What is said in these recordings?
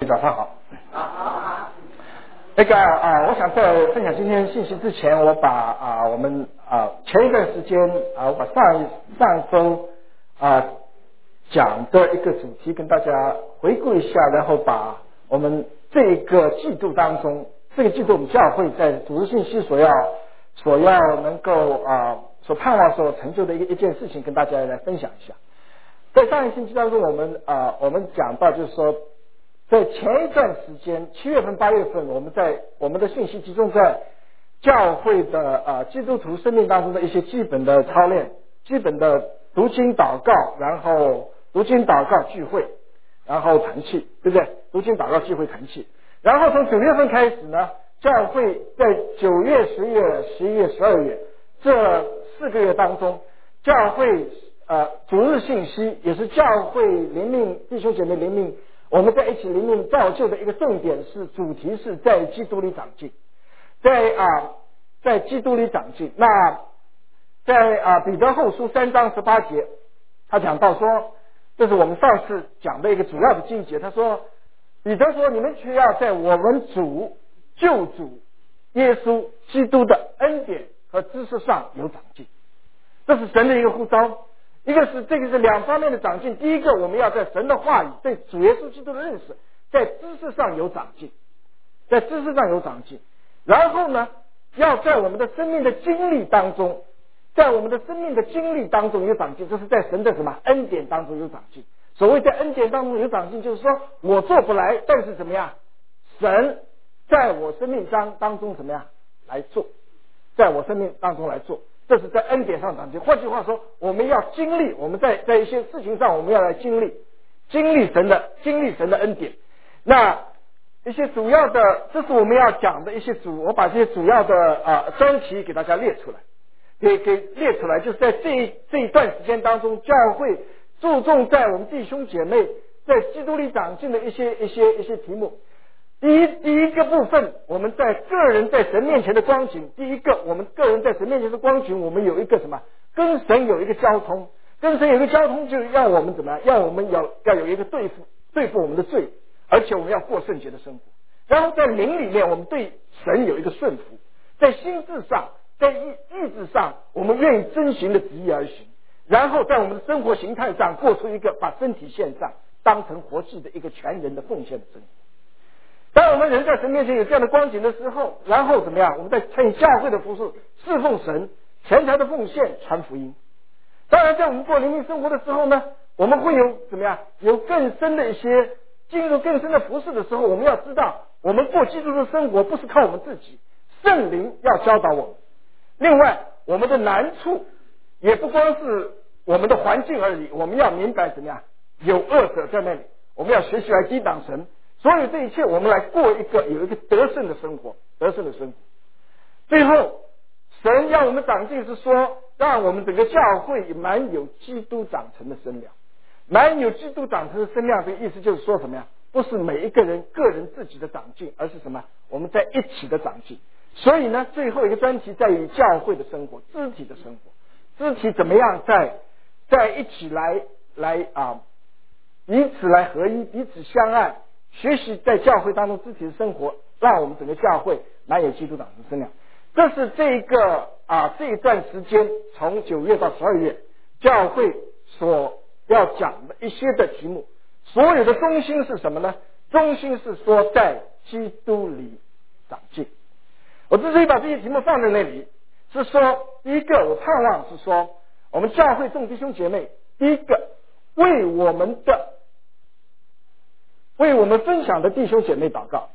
早上好。我想在分享今天信息之前，我把我们前一段时间我把上周讲的一个主题跟大家回顾一下，然后把我们这个季度当中，这个季度我们教会在组织信息所要能够所盼望所成就的一件事情跟大家来分享一下。在上一星期当中，我们讲到就是说，在前一段时间7月份8月份，我们的信息集中在教会的基督徒生命当中的一些基本的操练，基本的读经祷告，然后读经祷告聚会，然后团契，对不对？读经祷告聚会团契。然后从9月份开始呢，教会在9月、10月、11月、12月这4个月当中，教会主日信息也是教会灵命弟兄姐妹灵命，我们在一起灵命造就的一个重点是主题是在基督里长进，在基督里长进。那在彼得后书3章18节，他讲到说，这是我们上次讲的一个主要的经节。他说，彼得说，你们却要在我们救主耶稣基督的恩典和知识上有长进。这是神的一个呼召。这个是两方面的长进。第一个，我们要在神的话语，对主耶稣基督的认识，在知识上有长进，在知识上有长进。然后呢，要在我们的生命的经历当中，有长进，这是在神的什么恩典当中有长进。所谓在恩典当中有长进，就是说我做不来，但是怎么样，神在我生命当中怎么样来做，在我生命当中来做。这是在恩典上长进。换句话说，我们要经历，我们在一些事情上我们要来经历神的恩典。那一些主要的，这是我们要讲的一些我把这些主要的专题给大家列出来，给列出来，就是在这一段时间当中，教会注重在我们弟兄姐妹在基督里长进的一些题目。第一个部分，我们在个人在神面前的光景。第一个，我们个人在神面前的光景，我们有一个什么？跟神有一个交通，就让我们怎么样？让我们要有一个对付我们的罪，而且我们要过圣洁的生活。然后在灵里面，我们对神有一个顺服，在心智上，在意志上，我们愿意遵循的旨意而行。然后在我们的生活形态上，过出一个把身体献上，当成活祭的一个全人的奉献的生活。当我们人在神面前有这样的光景的时候，然后怎么样？我们在参与教会的服事，侍奉神，虔诚的奉献，传福音。当然，在我们过灵命生活的时候呢，我们会有怎么样？有更深的进入更深的服事的时候，我们要知道，我们过基督的生活不是靠我们自己，圣灵要教导我们。另外，我们的难处也不光是我们的环境而已，我们要明白怎么样？有恶者在那里，我们要学习来抵挡神。所有这一切，我们来过有一个得胜的生活。最后，神让我们长进是说，让我们整个教会满有基督长成的身量。满有基督长成的身量，这个意思就是说什么呀？不是每一个人个人自己的长进，而是什么？我们在一起的长进。所以呢，最后一个专题在于教会的生活，肢体的生活，肢体怎么样在一起来彼此来合一，彼此相爱。学习在教会当中肢体的生活，让我们整个教会满有基督长成身量。这是这一段时间，从9月到12月，教会所要讲的一些的题目。所有的中心是什么呢？中心是说在基督里长进。我之所以把这些题目放在那里，是说，第一个，我盼望是说，我们教会众弟兄姐妹，第一个，为我们分享的弟兄姐妹祷告，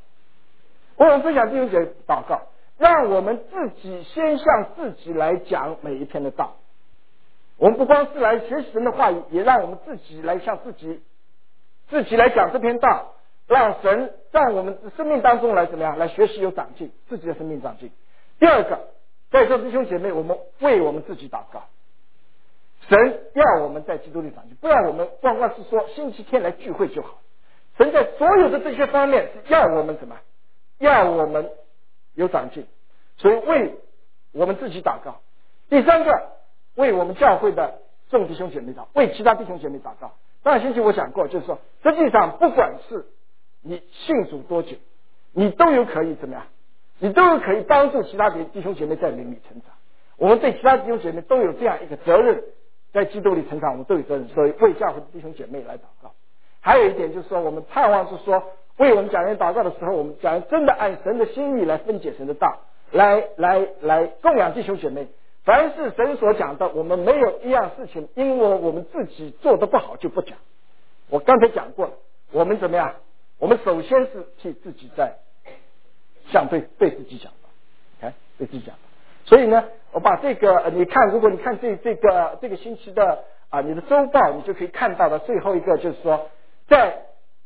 让我们自己先向自己来讲每一篇的道。我们不光是来学习神的话语，也让我们自己来向自己来讲这篇道，让神在我们的生命当中来怎么样来学习有长进，自己的生命长进。第二个，在座弟兄姐妹，我们为我们自己祷告，神要我们在基督里长进，不要我们光是说星期天来聚会就好。神在所有的这些方面是要我们什么？要我们有长进，所以为我们自己祷告。第三个，为我们教会的众弟兄姐妹祷告，为其他弟兄姐妹祷告。上星期我讲过，就是说，实际上不管是你信主多久，你都有可以怎么样？你都有可以帮助其他弟兄姐妹在灵里成长。我们对其他弟兄姐妹都有这样一个责任，在基督里成长，我们都有责任，所以为教会的弟兄姐妹来祷告。还有一点就是说，我们盼望是说，为我们讲员祷告的时候，我们讲员真的按神的心意来分解神的道，来供养弟兄姐妹。凡是神所讲的，我们没有一样事情因为我们自己做得不好就不讲。我刚才讲过了，我们怎么样？我们首先是替自己在向对自己讲的，对自己讲的。所以呢，我把这个你看，如果你看这个星期的你的周报，你就可以看到的最后一个就是说，在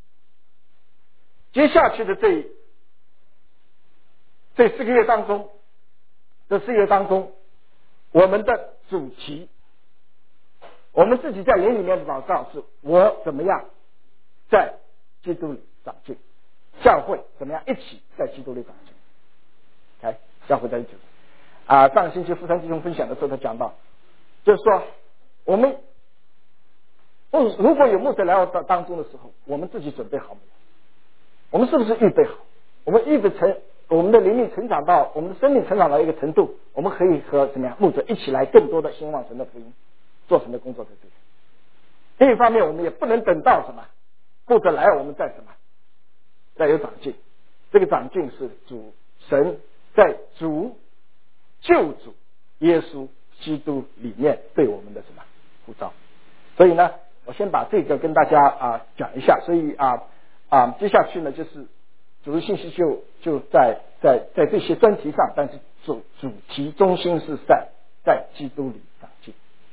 接下去的这4个月当中，我们的主题，我们自己在灵里面的祷告是我怎么样在基督里长进，教会怎么样一起在基督里长进。教会在一起。上个星期富山弟兄分享的时候，他讲到，就是说我们如果有牧者来到当中的时候，我们自己准备好没有？我们是不是预备好？我们预备成我们的灵命成长到我们的生命成长到一个程度，我们可以和怎么样牧者一起来更多的兴旺神的福音，做神的工作在这里。另一方面，我们也不能等到什么牧者来，我们再什么再有长进。这个长进是神在救主耶稣基督里面对我们的什么呼召。所以呢，我先把这个跟大家讲一下。所以接下去呢，就是主日信息就在这些专题上，但是主题中心是在基督里长进。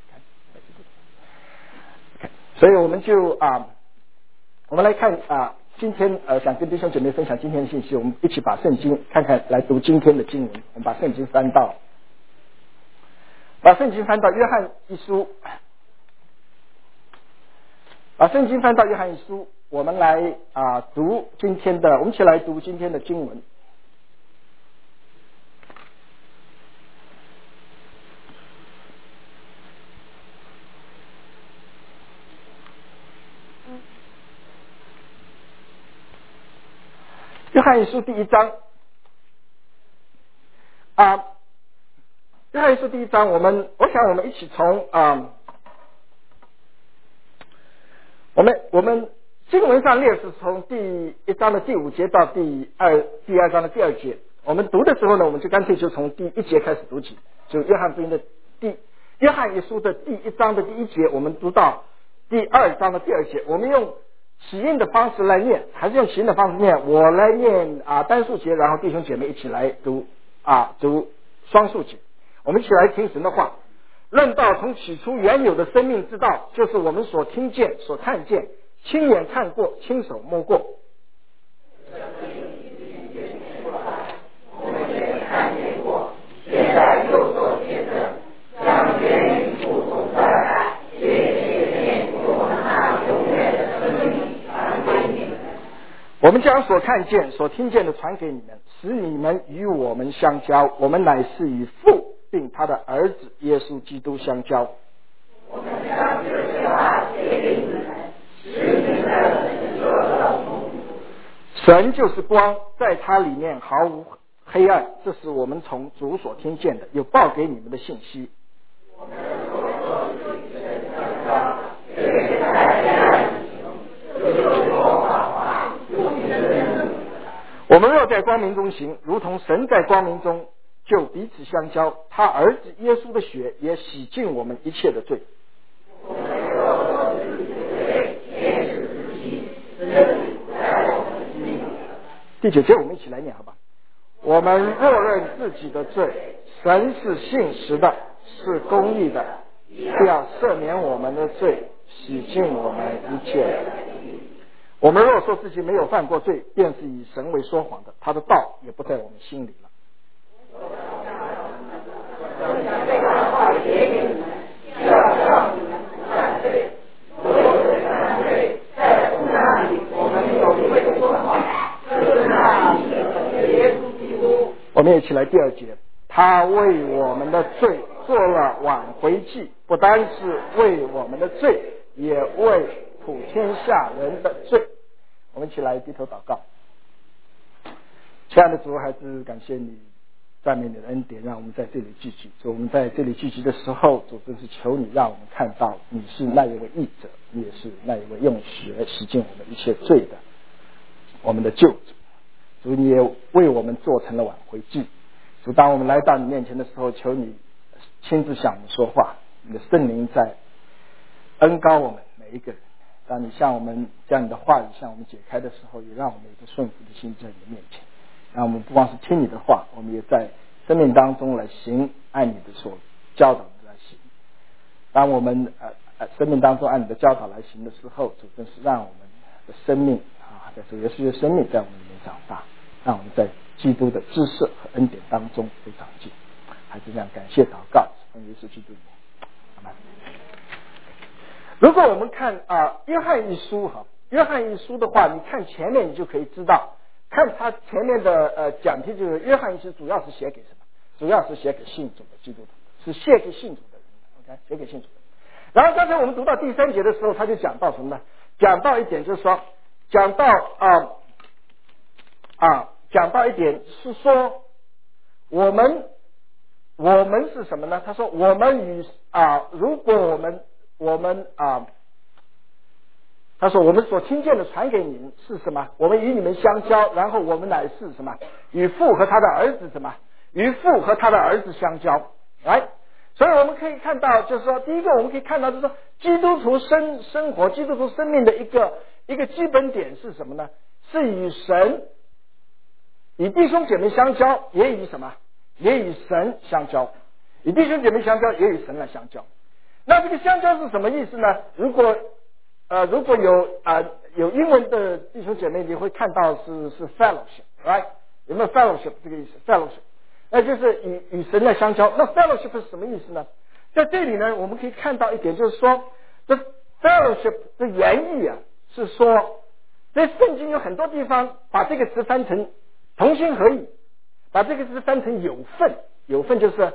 所以我们就我们来看今天想跟弟兄姐妹分享今天的信息，我们一起把圣经看看，来读今天的经文。我们把圣经翻到约翰一书，我们来读今天的，我们一起来读今天的经文。约翰一书第1章约翰一书第1章，我想我们一起从我们经文上列是从第1章的第5节到第2章的第2节。我们读的时候呢，我们就干脆就从第1节开始读起，就约翰一书的第1章的第1节，我们读到第2章的第2节。我们用起印的方式来念，还是用起印的方式念？我来念单数节，然后弟兄姐妹一起来读双数节。我们一起来听神的话。论到从起初原有的生命之道，就是我们所听见、所看见、亲眼看过、亲手摸过。我们也看见过，现在又做见证，将原与父同在的我们将所看见、所听见的传给你们，使你们与我们相交。我们乃是与父并他的儿子耶稣基督相交。我们将这些话写给你们，使你们做了蒙福。神就是光，在他里面毫无黑暗，这是我们从主所听见的，有报给你们的信息。我们所说与神相交，也在黑暗里行，就是说谎话，不凭真理。我们若在光明中行，如同神在光明中，就彼此相交。他儿子耶稣的血也洗净我们一切的罪。我们若说自己的罪，也是自己，真不在我们心里。第9节我们一起来念好吧。我们若认自己的罪，神是信实的，是公义的，必要赦免我们的罪，洗净我们一切的。我们若说自己没有犯过罪，便是以神为说谎的，他的道也不在我们心里了。我们也起来第2节，他为我们的罪做了挽回祭，不单是为我们的罪，也为普天下人的罪。 我们一起来低头祷告。亲爱的主，还是感谢你，赞美你的恩典，让我们在这里聚集。主，我们在这里聚集的时候，主真是求你让我们看到你是那一位义者，你也是那一位用血洗净我们一切罪的我们的救主。主，你也为我们做成了挽回祭。主，当我们来到你面前的时候，求你亲自向我们说话，你的圣灵在恩膏我们每一个人。当你向我们将你的话语向我们解开的时候，也让我们有一个顺服的心在你的面前。让我们不光是听你的话，我们也在生命当中来行按你的所教导的来行。当我们生命当中按你的教导来行的时候，主真是让我们的生命在主耶稣的生命在我们里面长大，让我们在基督的知识和恩典当中被长进。还是这样感谢祷告，奉耶稣基督名，阿们。如果我们看约翰一书约翰一书的话，你看前面你就可以知道，看他前面的讲题，就是约翰一书主要是写给什么？主要是写给信主的基督徒，是写给信主的人的 ，OK， 写给信主的人。然后刚才我们读到第3节的时候，他就讲到什么呢？讲到一点就是说，讲到一点是说，我们是什么呢？他说我们如果他说我们所听见的传给你们是什么？我们与你们相交，然后我们乃是什么？与父和他的儿子什么？与父和他的儿子相交。来，所以我们可以看到，就是说，第一个我们可以看到，就是说，基督徒生活、基督徒生命的一个基本点是什么呢？是与神、与弟兄姐妹相交，也与什么？也与神相交。与弟兄姐妹相交，也与神来相交。那这个相交是什么意思呢？如果有英文的弟兄姐妹，你会看到是 fellowship，right？ 有没有 fellowship 这个意思 ？fellowship， 那就是与神来相交。那 fellowship 是什么意思呢？在这里呢，我们可以看到一点，就是说，这 fellowship 的原意是说，在圣经有很多地方把这个词翻成同心合意，把这个词翻成有份，有份就是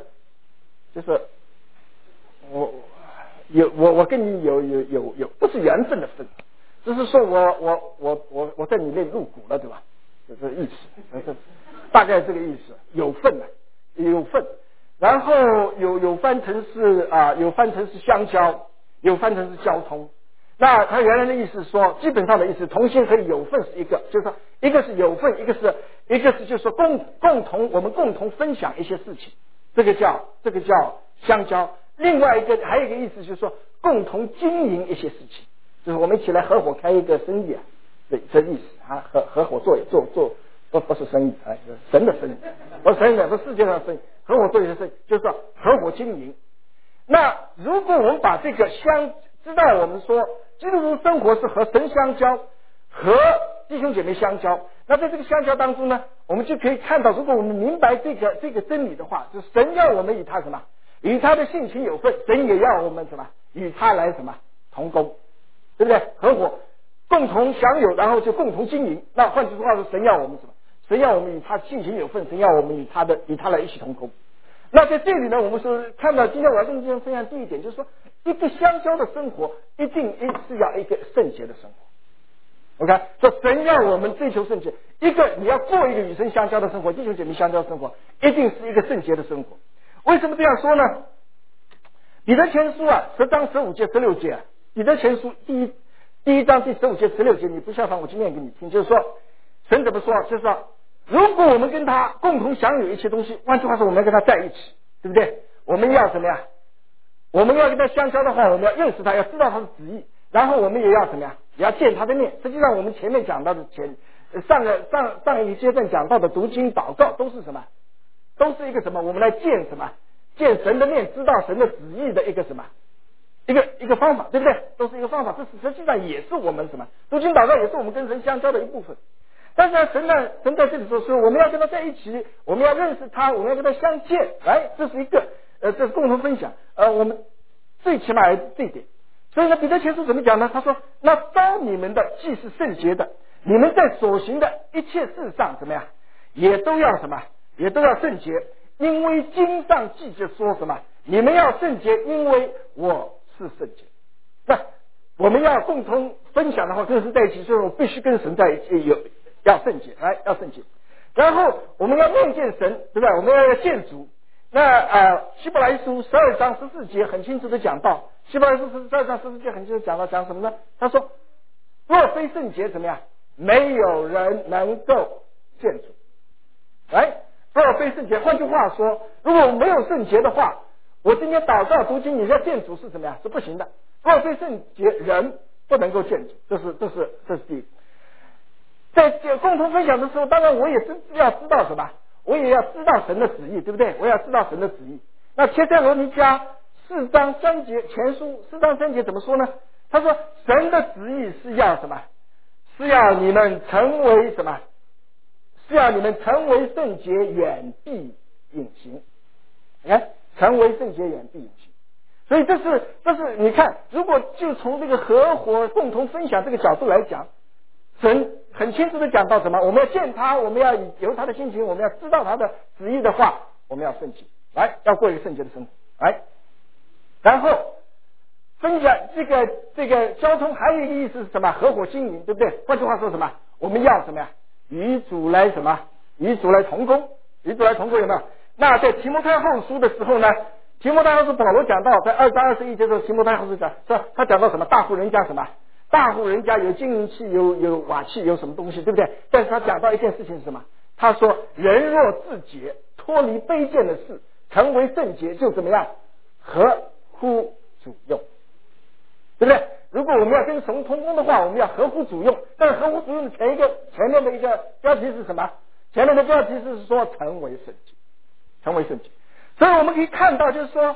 我跟你有不是缘分的分，就是说我在里面入股了，对吧？就这个意思，大概这个意思，有份的，有份。然后有翻成是相交，有翻成是交通。那他原来的意思说，基本上的意思，同心合意有份是一个，就是说一个是有份，一个是就是说我们共同分享一些事情，这个叫相交。另外还有一个意思就是说，共同经营一些事情，就是我们一起来合伙开一个生意对，这意思合伙做不是生意神的生意，不是神的，不是世界上的生意，合伙做一些生意，就是说合伙经营。那如果我们把这个知道我们说基督徒生活是和神相交，和弟兄姐妹相交，那在这个相交当中呢，我们就可以看到，如果我们明白这个真理的话，就是神要我们与他什么？与他的性情有份，神也要我们什么？与他来什么？同工，对不对？合伙共同享有，然后就共同经营。那换句话说，神要我们什么？神要我们与他性情有份，神要我们与他来一起同工。那在这里呢，我们说看到今天我要跟大家分享第一点，就是说一个相交的生活一定是要一个圣洁的生活。OK， 说神要我们追求圣洁，你要过一个与神相交的生活，弟兄姐妹相交的生活，一定是一个圣洁的生活。为什么这样说呢？彼得前书10章15节16节，彼得前书第一章第15节16节，你不效仿我就念给你听，就是说神怎么说？就是说，如果我们跟他共同享有一些东西，换句话说，我们要跟他在一起，对不对？我们要怎么样？我们要跟他相交的话，我们要认识他，要知道他的旨意，然后我们也要怎么样？也要见他的面。实际上，我们前面讲到的上一阶段讲到的读经祷告都是什么？都是一个什么？我们来见什么？见神的面，知道神的旨意的一个什么？一个方法，对不对？都是一个方法。这实际上也是我们什么？读经祷告也是我们跟神相交的一部分。但是呢，神在这里说我们要跟他在一起，我们要认识他，我们要跟他相见，这是一个这是共同分享。我们最起码这一点。所以呢，彼得前书怎么讲呢？他说：“那招你们的既是圣洁的，你们在所行的一切事上怎么样，也都要什么？也都要圣洁，因为经上记着说什么？你们要圣洁，因为我是圣洁。”那我们要共同分享的话，更是在一起，所以我必须跟神在一起，要圣洁，要圣洁。然后我们要面见神，对不对？我们要见主。那希伯来书12章14节很清楚的讲到，希伯来书12章14节很清楚讲到讲什么呢？他说，若非圣洁怎么样？没有人能够见主。若非圣洁，换句话说，如果没有圣洁的话，我今天祷告读经，你要见主是怎么样？是不行的。若非圣洁，人不能够见主，这是第一。在共同分享的时候，当然我也要知道什么？我也要知道神的旨意，对不对？我要知道神的旨意。那帖撒罗尼迦4章3节前书4章3节怎么说呢？他说神的旨意是要什么？是要你们成为什么？是要你们成为圣洁，远避隐形。你看，成为圣洁，远避隐形。所以这是你看，如果就从这个合伙共同分享这个角度来讲，神很清楚的讲到什么？我们要见他，我们要由他的心情，我们要知道他的旨意的话，我们要圣洁，要过一个圣洁的生活，然后分享这个交通还有一个意思是什么？合伙经营，对不对？换句话说什么？我们要什么呀？与主来什么？与主来同工，与主来同工有没有？那在提摩太后书的时候呢？提摩太后书保罗讲到，在2章21节的时候，提摩太后书讲说他讲到什么？大户人家什么？大户人家有金银器，有瓦器，有什么东西，对不对？但是他讲到一件事情是什么？他说人若自洁，脱离卑贱的事，成为圣洁，就怎么样？合乎主用，对不对？如果我们要跟神同工的话，我们要合乎主用。但是合乎主用的前面的一个标题是什么？前面的标题是说成为圣洁，成为圣洁。所以我们可以看到，就是说，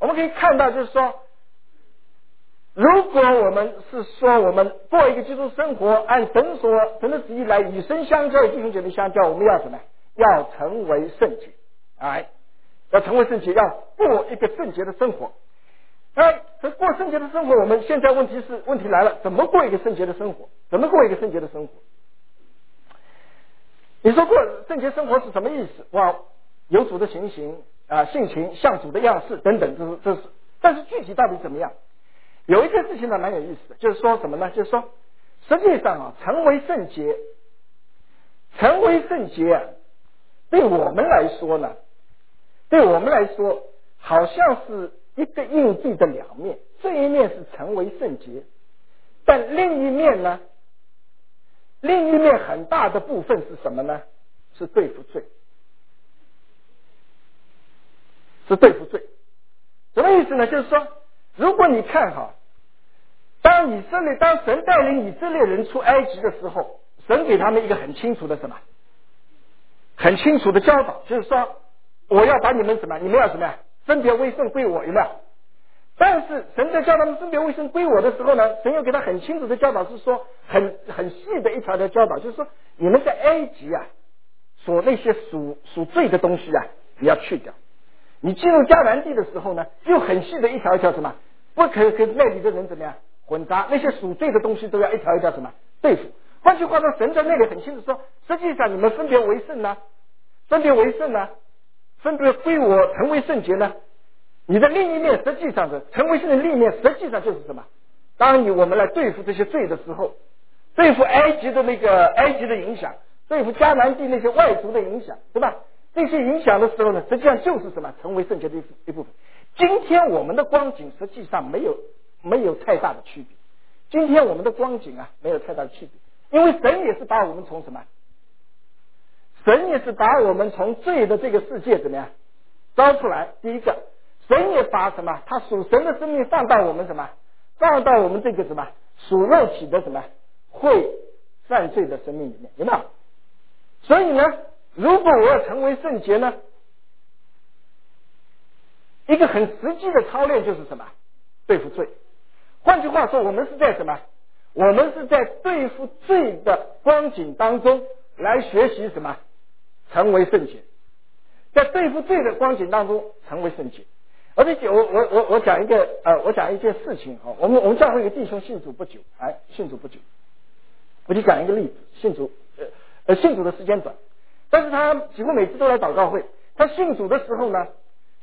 如果我们是说我们过一个基督生活，按神的旨意来与神相交，与弟兄姐妹相交，我们要什么？要成为圣洁，要成为圣洁，要过一个圣洁的生活。这过圣洁的生活，我们现在问题来了，怎么过一个圣洁的生活？怎么过一个圣洁的生活？你说过圣洁生活是什么意思？哇，有主的性情，像主的样式等等，这是。但是具体到底怎么样？有一件事情呢，蛮有意思的，就是说什么呢？就是说，实际上成为圣洁对我们来说，好像是一个硬币的两面。这一面是成为圣洁，但另一面很大的部分是什么呢？是对付罪。什么意思呢？就是说，如果你看当神带领以色列人出埃及的时候，神给他们一个很清楚的教导，就是说我要把你们你们要什么呀？分别为圣归我，有没有？但是神在叫他们分别为圣归我的时候呢，神又给他很清楚的教导，是说很细的一条的教导，就是说你们在埃及所那些属罪的东西你要去掉。你进入迦南地的时候呢，又很细的一条一条不可跟那里的人怎么样混杂，那些属罪的东西都要一条一条对付。换句话说，神在那里很清楚说，实际上你们分别为圣分别归我，成为圣洁呢，你的另一面实际上成为圣的另一面实际上就是什么？当我们来对付这些罪的时候，对付埃及的影响，对付迦南地那些外族的影响，对吧？这些影响的时候呢，实际上就是什么？成为圣洁的一部分。今天我们的光景实际上没有太大的区别。今天我们的光景没有太大的区别，因为神也是把我们从什么？神也是把我们从罪的这个世界怎么样招出来？第一个，神也把什么？他属神的生命放到我们放到我们这个属肉体的会犯罪的生命里面，有没有？所以呢，如果我要成为圣洁呢，一个很实际的操练就是什么？对付罪。换句话说，我们是在我们是在对付罪的光景当中来学习什么？成为圣洁。在对付罪的光景当中成为圣洁。而且我讲一件事情我们教会有个弟兄信主不久，我就讲一个例子，信主的时间短，但是他几乎每次都来祷告会。他信主的时候呢，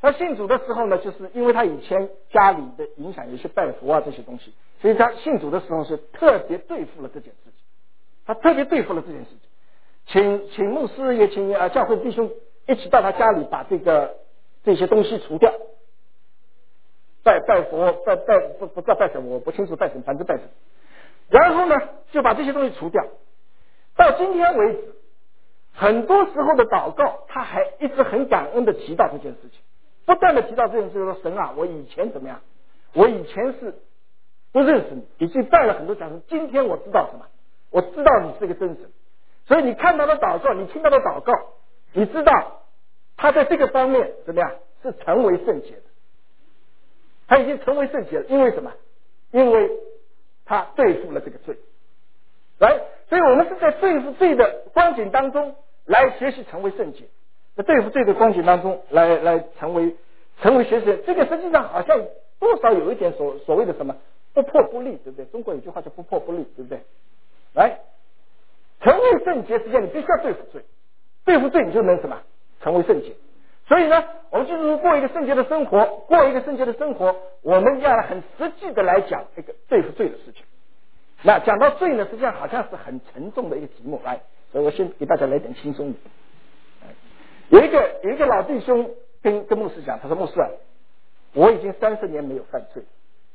他信主的时候呢，就是因为他以前家里的影响，有些拜佛啊这些东西，所以他信主的时候是特别对付了这件事情，他特别对付了这件事情，请牧师也请教会弟兄一起到他家里把这些东西除掉，拜佛不知道拜什么，我不清楚拜什么，反正拜什么，然后呢就把这些东西除掉。到今天为止，很多时候的祷告，他还一直很感恩的提到这件事情，不断的提到这件事情，说神啊，我以前怎么样，我以前是不认识你，已经拜了很多假神，今天我知道什么，我知道你是个真神，所以你看到的祷告，你听到的祷告，你知道他在这个方面怎么样是成为圣洁的，他已经成为圣洁了，因为什么？因为他对付了这个罪。来，所以我们是在对付罪的光景当中来学习成为圣洁，在对付罪的光景当中来成为学习。这个实际上好像多少有一点所谓的什么不破不立，对不对？中国有句话叫不破不立，对不对？来，成为圣洁实际上你必须要对付罪，对付罪你就能什么成为圣洁。所以呢，我们就是过一个圣洁的生活，我们要很实际的来讲这个对付罪的事情。那讲到罪呢，实际上好像是很沉重的一个题目，来，所以我先给大家来点轻松的。有一个老弟兄跟牧师讲，他说牧师啊，我已经30年没有犯罪。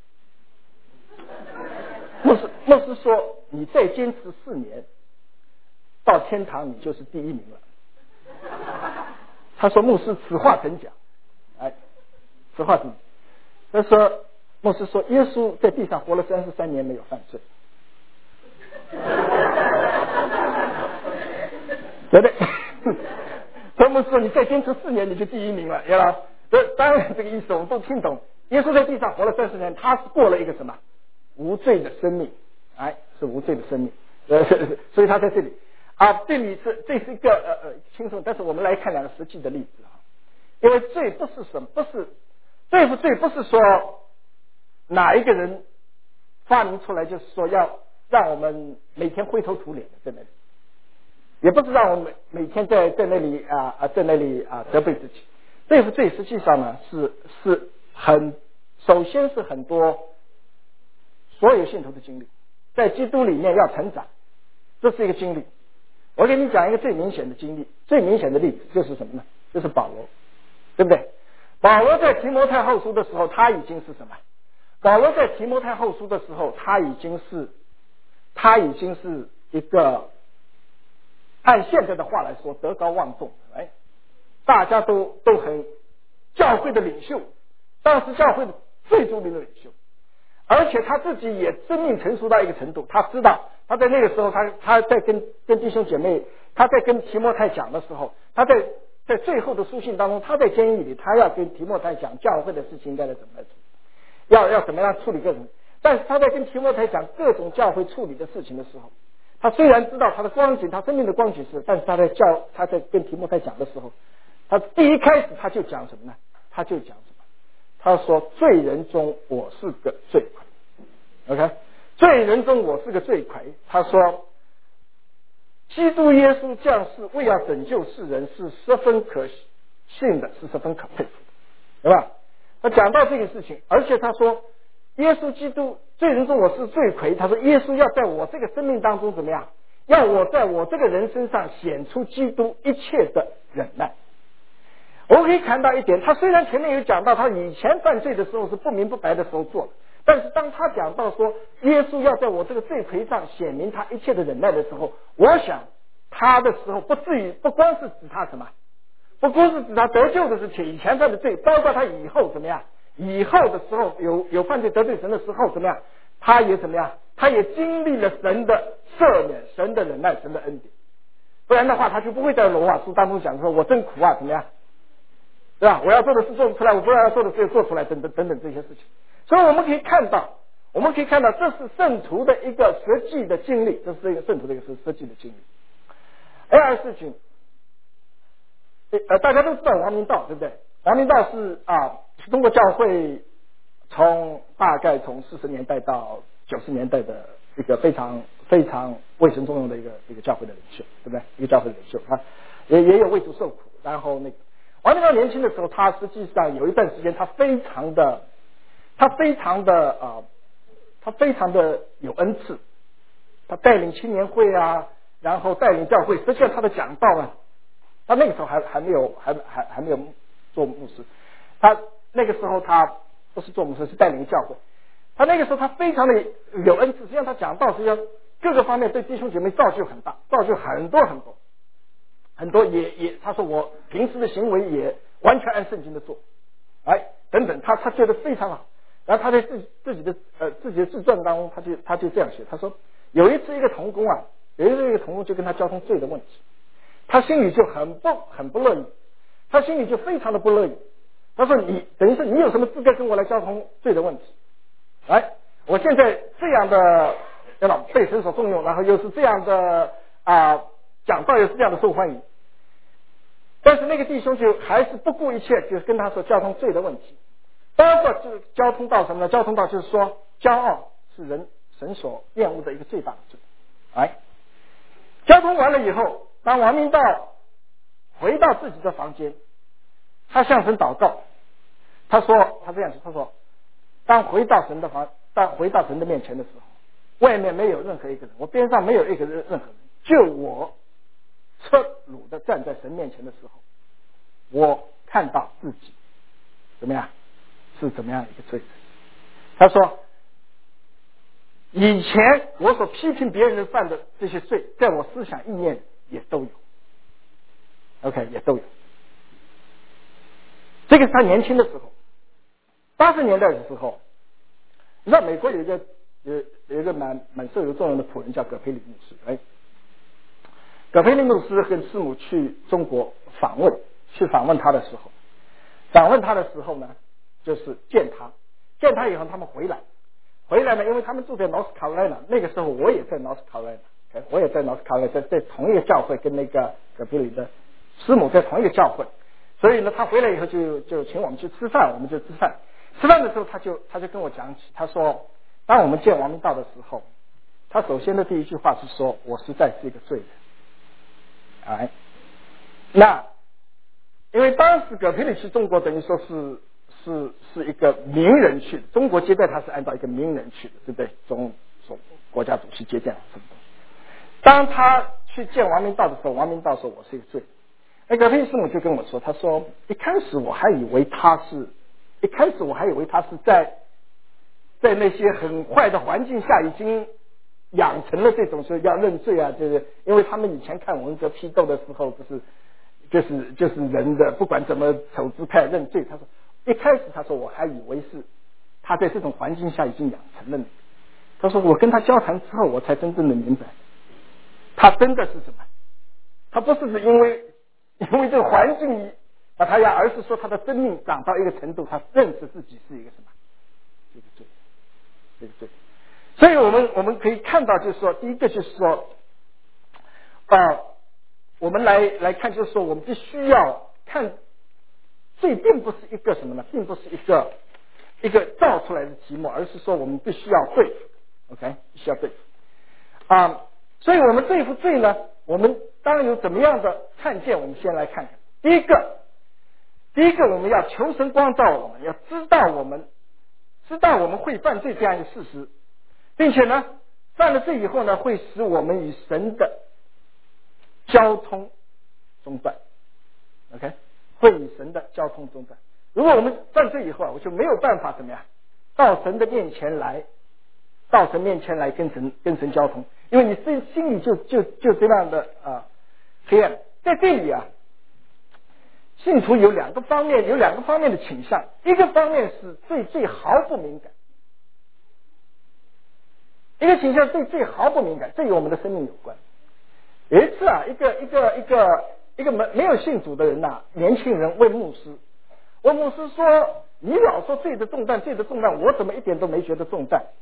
牧师说你再坚持4年，到天堂你就是第1名了。他说牧师此话怎讲？哎，此话怎讲？他说牧师说耶稣在地上活了33年没有犯罪。对不对？所以牧师说你再坚持4年你就第1名了，知道？当然这个意思我们都听懂。耶稣在地上活了30年，他是过了一个什么无罪的生命，哎，是无罪的生命。所以他在这里啊，这是一个轻松，但是我们来看2个实际的例子啊。因为罪不是什么，不是对付罪，不是说哪一个人发明出来，就是说要让我们每天灰头土脸的在那里，也不是让我们每天在那里责备自己。对付罪实际上呢首先是很多所有信徒的经历，在基督里面要成长，这是一个经历。我给你讲一个最明显的经历，最明显的例子就是什么呢？就是保罗，对不对？保罗在提摩太后书的时候，他已经是什么？保罗在提摩太后书的时候，他已经是一个按现在的话来说德高望重，哎，大家都很教会的领袖，当时教会的最著名的领袖，而且他自己也生命成熟到一个程度，他知道他在那个时候他在跟弟兄姐妹，他在跟提摩太讲的时候，他在最后的书信当中，他在监狱里，他要跟提摩太讲教会的事情应该怎么来处理，要怎么样处理各种。但是他在跟提摩太讲各种教会处理的事情的时候，他虽然知道他的光景，他生命的光景是，但是他在跟提摩太讲的时候，他第一开始他就讲什么呢？他就讲什么？他说罪人中我是个罪魁。 OK， 罪人中我是个罪魁。他说基督耶稣降世为要拯救世人，是十分可信的，是十分可佩服的，对吧？他讲到这个事情，而且他说耶稣基督罪人中我是罪魁，他说耶稣要在我这个生命当中怎么样，要我在我这个人身上显出基督一切的忍耐。我们可以看到一点，他虽然前面有讲到他以前犯罪的时候是不明不白的时候做的，但是当他讲到说耶稣要在我这个罪魁上显明他一切的忍耐的时候，我想他的时候不光是指他什么，不光是指他得救的事情，以前犯的罪，包括他以后怎么样，以后的时候有犯罪得罪神的时候怎么样，他也怎么样，他也经历了神的赦免，神的忍耐，神的恩典。不然的话他就不会在罗马书当中讲说我真苦啊怎么样，对吧？我要做的事做不出来，我不要做的事做出来，等等这些事情。所以我们可以看到这是圣徒的一个实际的经历，这是一个圣徒的一个实际的经历。第二事情，大家都知道王明道，对不对？王明道是中国教会大概从40年代到90年代的一个非常非常为神重用的一个教会的领袖，对不对？一个教会的领袖，也有为主受苦。然后王明道年轻的时候，他实际上有一段时间，他非常的有恩赐，他带领青年会啊，然后带领教会。实际上他的讲道啊，他那个时候还没有做牧师，他那个时候他不是做牧师，是带领教会。他那个时候他非常的有恩赐，实际上他讲道实际上各个方面对弟兄姐妹造就很大，造就很多也他说我平时的行为也完全按圣经的做，等等，他觉得非常好。然后他在自己的自传当中，他就这样写，他说有一次一个同工就跟他交通罪的问题，他心里就很不乐意，他心里就非常的不乐意。他说你等于是你有什么资格跟我来交通罪的问题？我现在这样的被神所重用，然后又是这样的讲道又是这样的受欢迎，但是那个弟兄就还是不顾一切，就跟他说交通罪的问题。包括就是交通到什么呢？交通到就是说骄傲是神所厌恶的一个最大的罪。交通完了以后，当王明道回到自己的房间，他向神祷告，他这样说，他说当回到神的面前的时候，外面没有任何一个人，我边上没有一个任何人，就我赤裸的站在神面前的时候，我看到自己怎么样是怎么样一个罪人。他说以前我所批评别人犯的这些罪，在我思想意念也都有，也都有。这个是他年轻的时候，80年代的时候，你知道美国有一个蛮受有重用的仆人叫葛培理牧师。葛培理牧师跟师母去中国访问他的时候呢，就是见他以后，他们回来呢，因为他们住在 North Carolina， 那个时候我也在 North Carolina， 在同一个教会，跟那个葛培理的师母在同一个教会，所以呢，他回来以后就请我们去吃饭，我们就吃饭。吃饭的时候，他就跟我讲起，他说，当我们见王明道的时候，他首先的第一句话是说，我实在是一个罪人。那因为当时葛培理去中国，等于说是一个名人去的，中国接待他是按照一个名人去的，对不对？国家主席接见什么东西。当他去见王明道的时候，王明道说我是一个罪人。葛培理师母就跟我说，他说一开始我还以为他是在那些很坏的环境下已经养成了这种说要认罪啊，就是因为他们以前看文革批斗的时候，不是就是人的不管怎么丑姿态认罪。他说一开始我还以为是他在这种环境下已经养成了那个。他说我跟他交谈之后，我才真正的明白，他真的是什么？他不是因为这个环境把他而是说他的生命长到一个程度，他认识自己是一个什么？这个罪。所以我们可以看到，就是说，第一个就是说，我们来看，就是说，我们必须要看罪，并不是一个什么呢？并不是一个造出来的题目，而是说我们必须要对付。必须要对付。所以我们对付罪呢，我们当然有怎么样的看见，我们先来看看。第一个我们要求神光照我们，要知道我们会犯罪这样一个事实，并且呢，犯了罪以后呢，会使我们与神的交通中断。会与神的交通中断。如果我们犯罪以后我就没有办法怎么样到神面前来跟神交通，因为你心里就这样的黑暗。在这里信徒有两个方面的倾向，一个方面是对罪毫不敏感，一个倾向对罪毫不敏感，这与我们的生命有关。有一次一个没有信主的人年轻人问牧师说，你老说罪的重担，我怎么一点都没觉得重担？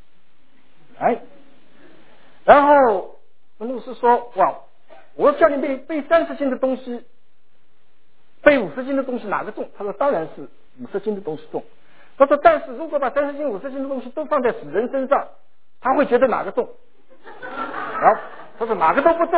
然后牧师说，哇，我叫你背30斤的东西，背50斤的东西哪个重？他说当然是50斤的东西重。他说但是如果把30斤50斤的东西都放在死人身上，他会觉得哪个重？然后他说哪个都不重。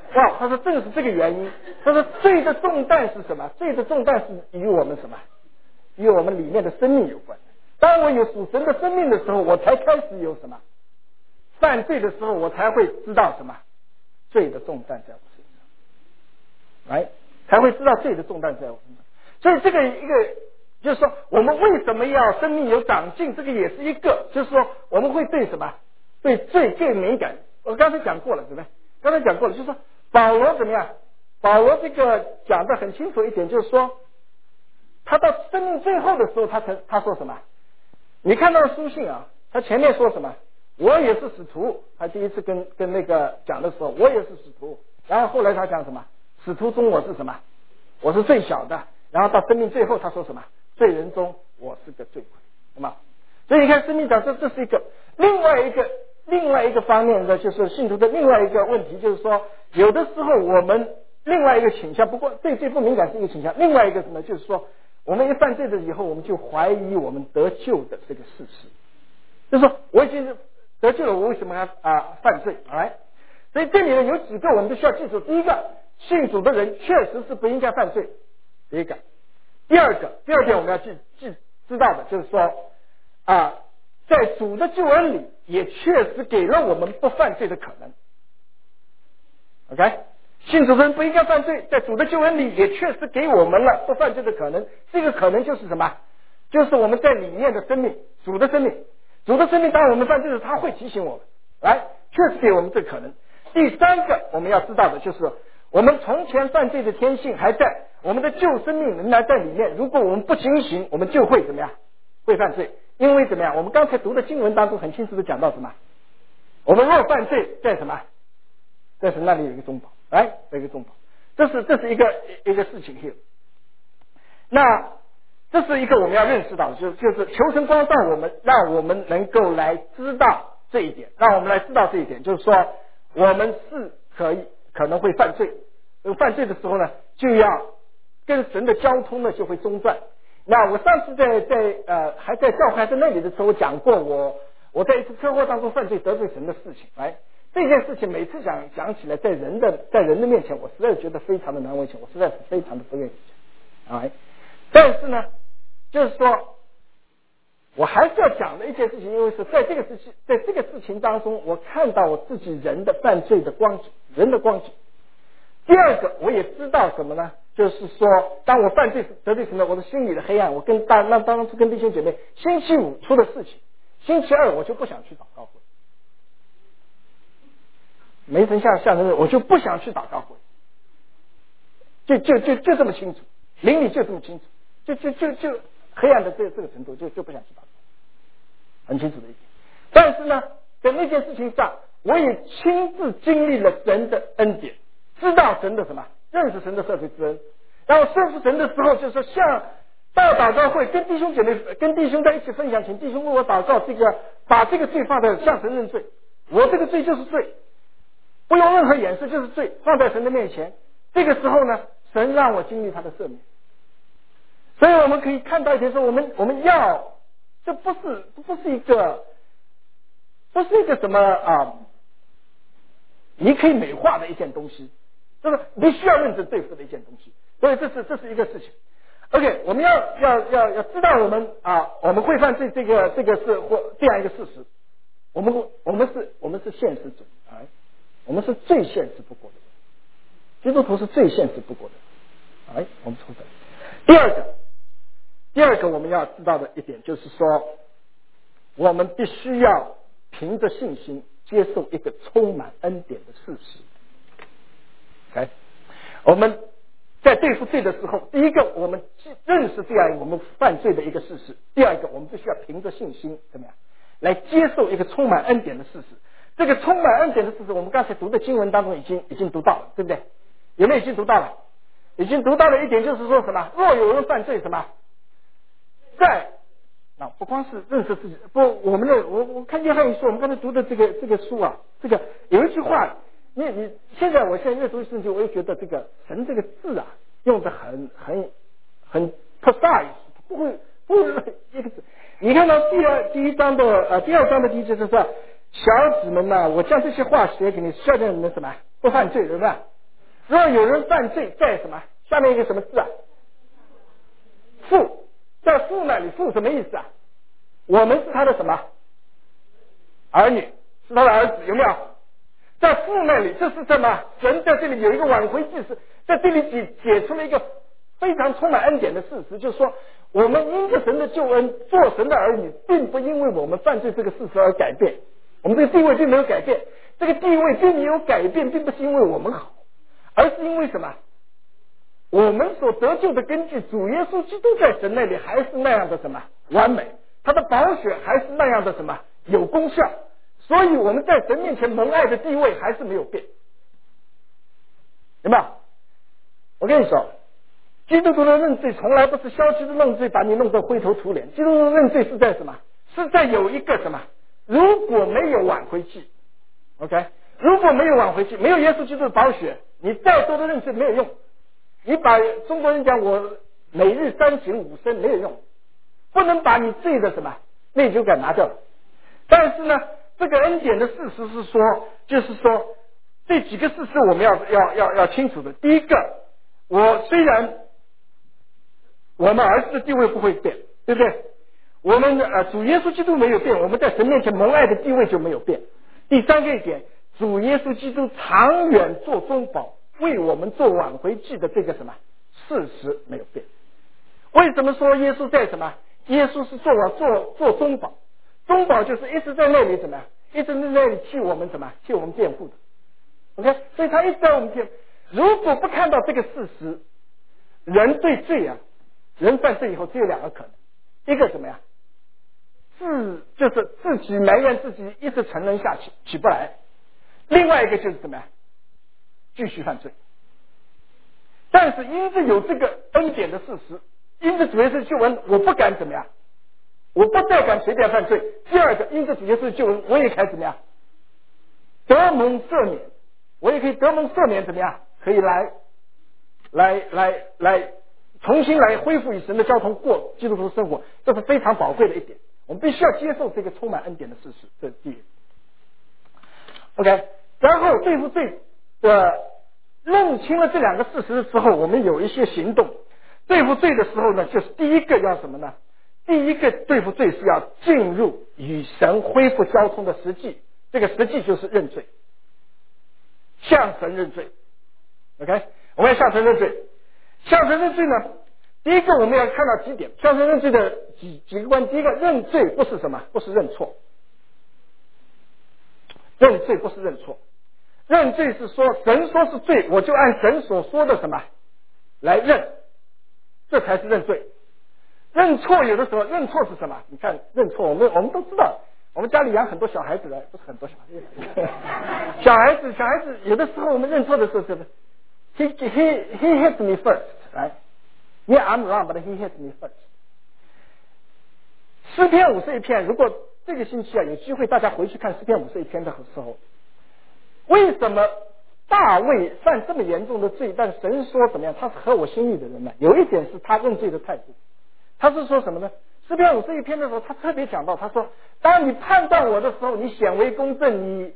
哇，他说正是这个原因。他说罪的重担是什么？罪的重担是与我们什么？与我们里面的生命有关。当我有属神的生命的时候，我才开始有什么？犯罪的时候，我才会知道什么？罪的重担在我身上，来，才会知道罪的重担在我身上。所以这个一个就是说，我们为什么要生命有长进？这个也是一个，就是说我们会对什么？对罪更敏感。我刚才讲过了，对不对？刚才讲过了，就是说保罗怎么样？保罗这个讲得很清楚一点，就是说他到生命最后的时候，他说什么？你看到书信啊，他前面说什么？我也是使徒。他第一次跟那个讲的时候，我也是使徒。然后后来他讲什么？使徒中我是什么？我是最小的。然后到生命最后他说什么？罪人中我是个罪魁，对吗？所以你看生命讲这是一个另外一个方面的，就是信徒的另外一个问题，就是说有的时候我们另外一个倾向，不过对罪不敏感是一个倾向，另外一个什么？就是说我们一犯罪了以后，我们就怀疑我们得救的这个事实，就是说我已经得救了，我为什么要犯罪？来，所以这里呢有几个我们都需要记住。第一个，信主的人确实是不应该犯罪。第一个，第二点我们要知道的就是说在主的救恩里也确实给了我们不犯罪的可能。OK， 信主的人不应该犯罪，在主的救恩里也确实给我们了不犯罪的可能。这个可能就是什么？就是我们在里面的生命，主的生命。主的生命当我们犯罪时，他会提醒我们，来，确实给我们这个可能。第三个我们要知道的就是，我们从前犯罪的天性还在，我们的旧生命仍然在里面。如果我们不警醒，我们就会怎么样？会犯罪。因为怎么样？我们刚才读的经文当中很清楚的讲到什么？我们若犯罪，在什么？在神那里有一个中保，来，有一个中保。这是一个事情。那这是一个我们要认识到的，就是求神光照我们，让我们能够来知道这一点，让我们来知道这一点，就是说我们是可能会犯罪，犯罪的时候呢，就要跟神的交通呢就会中断。那我上次还在教会在那里的时候讲过，我在一次车祸当中犯罪得罪神的事情，来，这件事情每次讲起来，在人的面前，我实在觉得非常的难为情，我实在是非常的不愿意讲，哎，但是呢，就是说我还是要讲的一件事情，因为是在这个事情当中，我看到我自己人的犯罪的光景，人的光景。第二个，我也知道什么呢？就是说，当我犯罪得罪神了，我的心里的黑暗，我当初跟弟兄姐妹，星期五出的事情，星期二我就不想去祷告会，没神下人日，我就不想去祷告会，就这么清楚，灵里就这么清楚，就黑暗的这个程度，就不想去祷告，很清楚的一点。但是呢，在那件事情上，我也亲自经历了神的恩典，知道神的什么，认识神的赦罪之恩。然后认识神的时候，就是说像到祷告会跟弟兄姐妹跟弟兄在一起分享，请弟兄为我祷告，把这个罪放在向神认罪，我这个罪就是罪，不用任何掩饰就是罪，放在神的面前。这个时候呢，神让我经历他的赦免。所以我们可以看到一点说，我们要，这不是一个什么你可以美化的一件东西，这个你需要认真对付的一件东西。所以这是一个事情。OK， 我们要知道我们会犯罪，这个是或这样一个事实。我们是现实主义，我们是最现实不过的人，基督徒是最现实不过的人，我们出分。第二个我们要知道的一点就是说，我们必须要凭着信心接受一个充满恩典的事实。我们在对付罪的时候，第一个我们认识这样我们犯罪的一个事实，第二个我们必须要凭着信心怎么样来接受一个充满恩典的事实。这个充满恩典的事实，我们刚才读的经文当中已经读到了，对不对？有没有已经读到了？已经读到了一点，就是说什么？若有人犯罪，什么？不光是认识自己，我看约翰一书，我们刚才读的这个书啊，这个有一句话，我现在阅读圣经，我也觉得这个神这个字啊，用的很 precise， 不会一个字。你看到第二章的第一节是说，小子们呐，我将这些话写给你，孝敬你们什么？不犯罪，对吧？ 若有人犯罪，在什么下面一个什么字啊？父，在父那里，父什么意思啊？我们是他的什么儿女，是他的儿子，有没有？在父那里，这是什么？神在这里有一个挽回祭司，在这里解出了一个非常充满恩典的事实，就是说，我们因着神的救恩做神的儿女，并不因为我们犯罪这个事实而改变，我们这个地位并没有改变，这个地位并没有改变，并不是因为我们好，而是因为什么？我们所得救的根据，主耶稣基督在神那里还是那样的什么完美，他的宝血还是那样的什么有功效，所以我们在神面前蒙爱的地位还是没有变，有没有？我跟你说，基督徒的认罪从来不是消极的认罪把你弄得灰头土脸，基督徒的认罪是在什么？是在有一个什么？如果没有挽回祭 ，OK， 如果没有挽回祭，没有耶稣基督的宝血，你再多的认罪没有用。你把中国人讲我每日3省5身没有用，不能把你罪的什么内疚感拿掉。但是呢，这个恩典的事实是说，就是说这几个事实我们要清楚的。第一个，虽然我们儿子的地位不会变，对不对？我们主耶稣基督没有变，我们在神面前蒙爱的地位就没有变。第三个一点，主耶稣基督长远做中保，为我们做挽回祭的这个什么事实没有变。为什么说耶稣在什么？耶稣是做中保，中保就是一直在那里怎么样？一直在那里替我们什么？替我们辩护的。OK， 所以他一直在我们辩。如果不看到这个事实，人对罪啊，人犯罪以后只有两个可能，一个什么呀？就是自己埋怨自己，一直沉沦下去起不来；另外一个就是什么呀？继续犯罪。但是因着有这个恩典的事实，因着主耶稣的救恩，我不敢怎么样，我不再敢随便犯罪。第二个，因着主耶稣的救恩，我也开始怎么样，得蒙赦免，我也可以得蒙赦免，怎么样？可以来重新来恢复与神的交通，过基督徒生活，这是非常宝贵的一点。我们必须要接受这个充满恩典的事实，这是第一。OK， 然后对付罪的认清了这两个事实的时候，我们有一些行动。对付罪的时候呢，就是第一个要什么呢？第一个对付罪是要进入与神恢复交通的实际，这个实际就是认罪，向神认罪。OK， 我们要向神认罪。向神认罪呢，第一个我们要看到几点，向神认罪的几个观。第一个，认罪不是什么？不是认错。认罪不是认错，认罪是说神说是罪，我就按神所说的什么来认，这才是认罪。认错有的时候认错是什么？你看认错，我们都知道，我们家里养很多小孩子的，不是很多小孩子，小孩子有的时候我们认错的时候是不是 he hit me first， right? Yeah, I'm wrong, but he hit me first。 诗篇51篇，如果这个星期有机会大家回去看诗篇51篇的时候，为什么大卫犯这么严重的罪，但神说怎么样？他是合我心意的人呢？有一点是他认罪的态度，他是说什么呢？诗篇51篇的时候，他特别讲到，他说：当你判断我的时候，你显为公正，你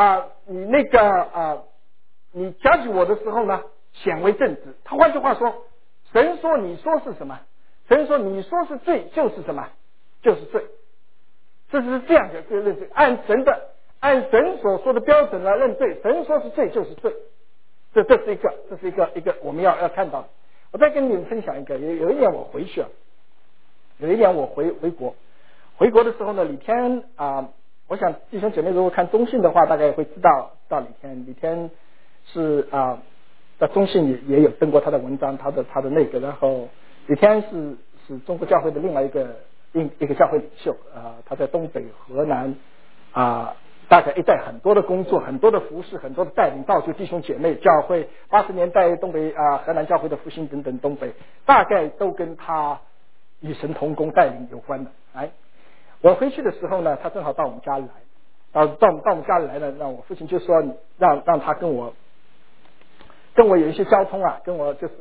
加举我的时候呢，显为正直。他换句话说，神说你说是什么？神说你说是罪就是什么？就是罪。这是这样的认罪，按神所说的标准来认罪，神说是罪就是罪。这是一个我们要看到的。我再跟你们分享一个，有一年我回去有一年我回国的时候呢，李天我想弟兄姐妹如果看中信的话，大概会知道李天是在中信也有登过他的文章，他的那个，然后李天是中国教会的另外一个教会领袖，他在东北河南大概一带很多的工作，很多的服侍，很多的带领，造就弟兄姐妹教会。80年代东北河南教会的复兴等等，东北大概都跟他与神同工带领有关的。我回去的时候呢，他正好到我们家里来，到我们家里来呢，让我父亲就说让他跟我有一些交通跟我就是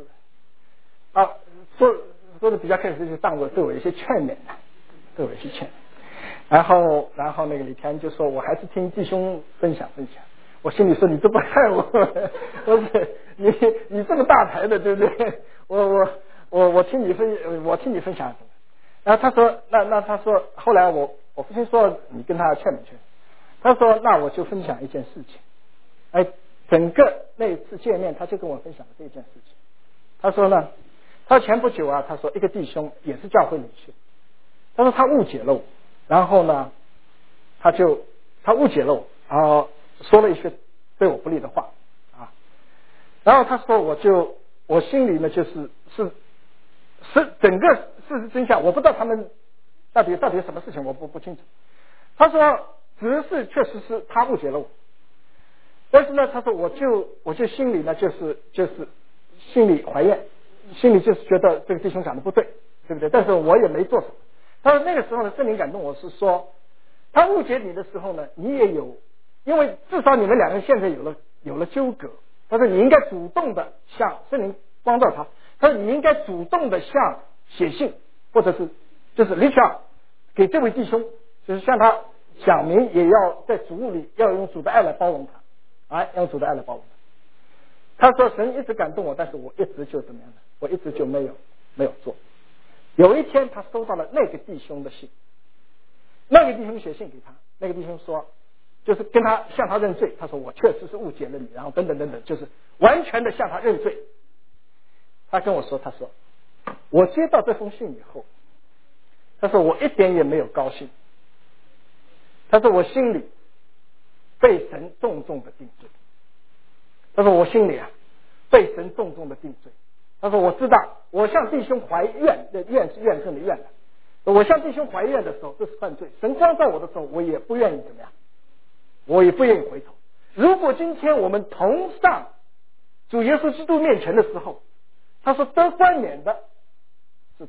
说的比较客气，就是当我对我有一些劝勉，对我有一些劝勉。然后那个李天就说，我还是听弟兄分享。我心里说，你这不害我， 你这么大牌的，对不对？我听你分享什么？然后他说，那他说，后来我父亲说你跟他劝没劝？他说那我就分享一件事情。哎，整个那一次见面，他就跟我分享了这件事情。他说呢，他说前不久啊，他说一个弟兄也是教会领袖，他说他误解了我，然后呢，他误解了我，然后说了一些对我不利的话啊，然后他说我心里呢是整个事实真相，我不知道他们到底有什么事情，我不清楚。他说只是确实是他误解了我，但是呢，他说我就心里呢就是心里怀怨，心里就是觉得这个弟兄讲的不对，对不对？但是我也没做什么。他说那个时候呢，圣灵感动我是说，他误解你的时候呢，你也有，因为至少你们两个人现在有了纠葛。他说你应该主动的向圣灵光照他，他说你应该主动的向写信，或者是就是 reach out 给这位弟兄，就是向他讲明，也要在主里要用主的爱来包容他，用主的爱来包容他。他说神一直感动我，但是我一直就怎么样呢？我一直就没有做。有一天他收到了那个弟兄的信，那个弟兄写信给他，那个弟兄说就是向他认罪，他说我确实是误解了你，然后等等等等，就是完全的向他认罪。他跟我说，他说我接到这封信以后，他说我一点也没有高兴，他说我心里被神重重的定罪，他说我心里被神重重的定罪。他说我知道我向弟兄怀怨，怨是怨恨的怨的，我向弟兄怀怨的时候这是犯罪，神光照我的时候我也不愿意怎么样，我也不愿意回头。如果今天我们同上主耶稣基督面前的时候，他说得冠冕的是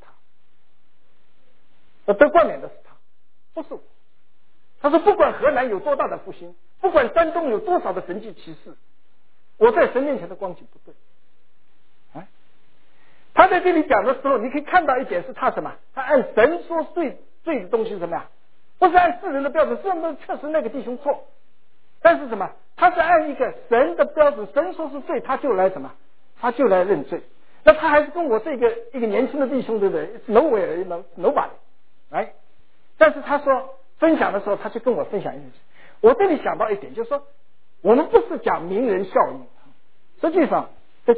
他，得冠冕的是他，不是我。他说不管河南有多大的复兴，不管山东有多少的神迹奇事，我在神面前的光景不对。他在这里讲的时候，你可以看到一点是他什么？他按神说对的东西是什么呀？不是按世人的标准，确实那个弟兄错，但是什么？他是按一个神的标准，神说是对，他就来什么？他就来认罪。那他还是跟我这个一个年轻的弟兄，对不对 ？nobody，哎，但是他说分享的时候，他就跟我分享一件事。我这里想到一点，就是说，我们不是讲名人效应，实际上在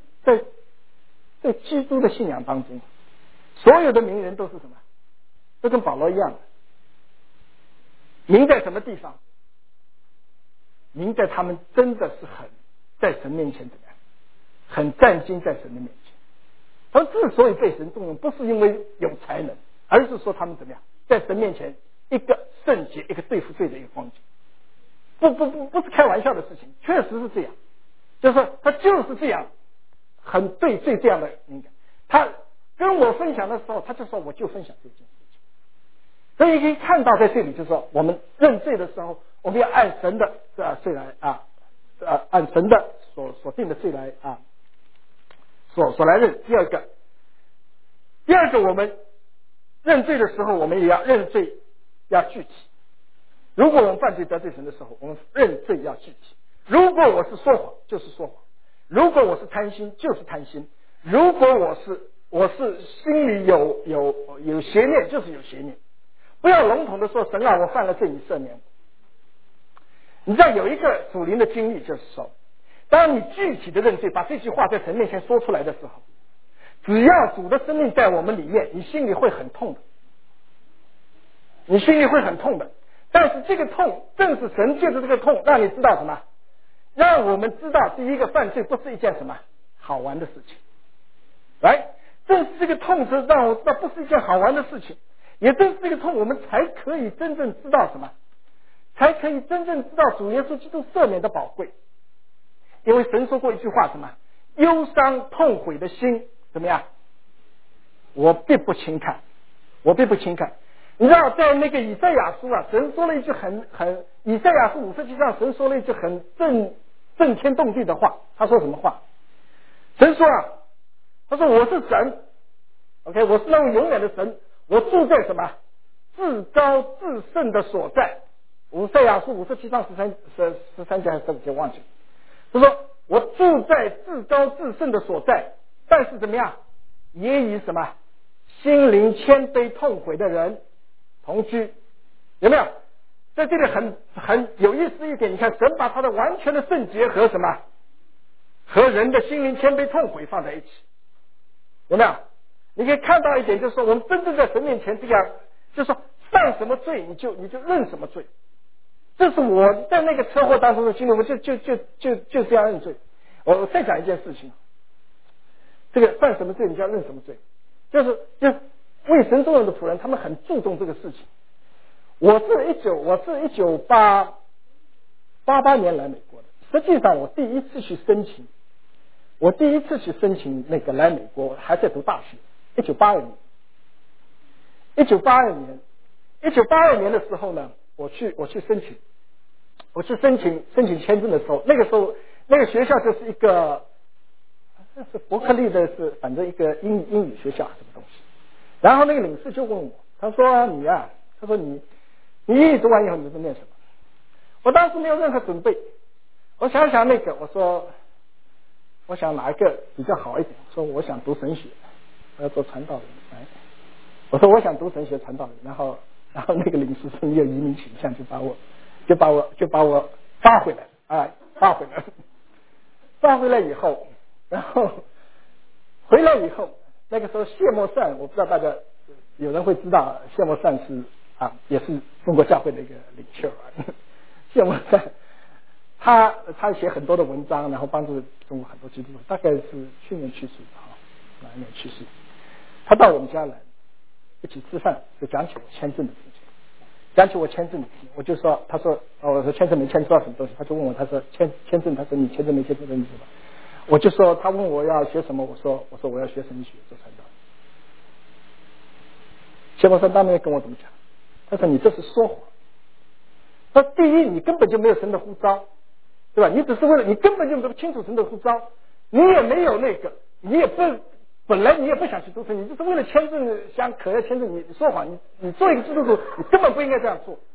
基督的信仰当中，所有的名人都是什么？都跟保罗一样的。名在什么地方？名在他们真的是很在神面前怎么样？很站心在神的面前。他们之所以被神重用，不是因为有才能，而是说他们怎么样？在神面前一个圣洁，一个对付罪的一个光景。不是开玩笑的事情，确实是这样。就是说他就是这样。很对罪这样的敏感，他跟我分享的时候，他就说我就分享这件事情。所以可以看到在这里，就是说我们认罪的时候，我们要按神的罪来按神的所定的罪来所来认。第二个，我们认罪的时候，我们也要认罪要具体。如果我们犯罪得罪神的时候，我们认罪要具体。如果我是说谎，就是说谎。如果我是贪心，就是贪心；如果我是心里有邪念，就是有邪念。不要笼统的说神啊，我犯了罪，你赦免我。你知道有一个属灵的经历，就是说，当你具体的认罪，把这句话在神面前说出来的时候，只要主的生命在我们里面，你心里会很痛的，你心里会很痛的。但是这个痛，正是神借着这个痛，让你知道什么？让我们知道，第一个，犯罪不是一件什么好玩的事情。来，正是这个痛是让我知道不是一件好玩的事情，也正是这个痛，我们才可以真正知道什么？才可以真正知道主耶稣基督赦免的宝贵。因为神说过一句话，什么？忧伤痛悔的心怎么样？我必不轻看，我必不轻看。你知道，在那个以赛亚书神说了一句以赛亚书57章，神说了一句很震天动地的话。他说什么话？神说他说我是神 ，OK， 我是那位永远的神，我住在什么至高至圣的所在。以赛亚书57章13节还是14节忘记了。他说我住在至高至圣的所在，但是怎么样，也以什么心灵谦卑痛悔的人同居，有没有？在这里很有意思一点，你看神把他的完全的圣洁和什么，和人的心灵谦卑痛悔放在一起，有没有？你可以看到一点，就是说我们真正在神面前这样，就是说犯什么罪你就认什么罪。这是我在那个车祸当中的经历，我就这样认罪。我再讲一件事情，这个犯什么罪你就要认什么罪，就是为神作用的仆人，他们很注重这个事情。我是1988年来美国的，实际上我第一次去申请那个来美国，还在读大学，1982年的时候呢，我去申请签证的时候，那个时候那个学校就是一个是伯克利的，是反正一个英语学校什么东西。然后那个领事就问我，他说你啊，他说你英语读完以后你是念什么？我当时没有任何准备，我想那个，我说我想哪一个比较好一点，说我想读神学，我要做传道人。我说我想读神学传道人，然后那个领事说你有移民倾向，就把我发回来，发回来以后，然后回来以后，那个时候谢默善，我不知道大家有人会知道，谢默善是也是中国教会的一个领袖谢默善他写很多的文章，然后帮助中国很多基督徒，大概是去年去世的哪一年去世？他到我们家来一起吃饭，就讲起我签证的事情，我就说，他说我说签证没签知道什么东西，他就问我，他说签证，他说你签证没签知道你知道？我就说他问我要学什么，我说我要学神学做传道。谢默生当面跟我怎么讲？他说你这是说谎。他说第一，你根本就没有神的呼召，对吧？你只是为了你根本就不清楚神的呼召，你也没有那个，你也不本来你也不想去读神，你就是为了签证想可要签证，你说谎，你做一个基督徒，你根本不应该这样做。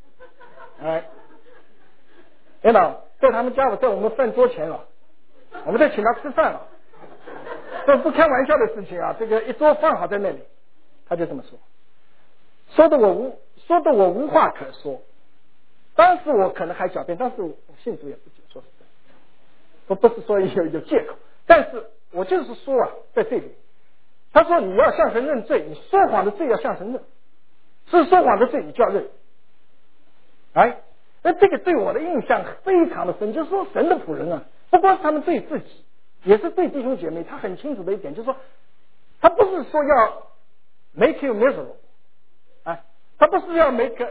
领导在他们家，在我们饭桌前了，我们在请他吃饭了，这不开玩笑的事情啊！这个一桌饭好在那里，他就这么说，说的我无话可说。当时我可能还狡辩，但是我信主也不久，说实在，我不是说有借口，但是我就是说在这里，他说你要向神认罪，你说谎的罪要向神认，是说谎的罪你就要认。那这个对我的印象非常的深，就是说神的仆人不光是他们对自己，也是对弟兄姐妹，他很清楚的一点就是说，他不是说要 make you miserable，他不是要 make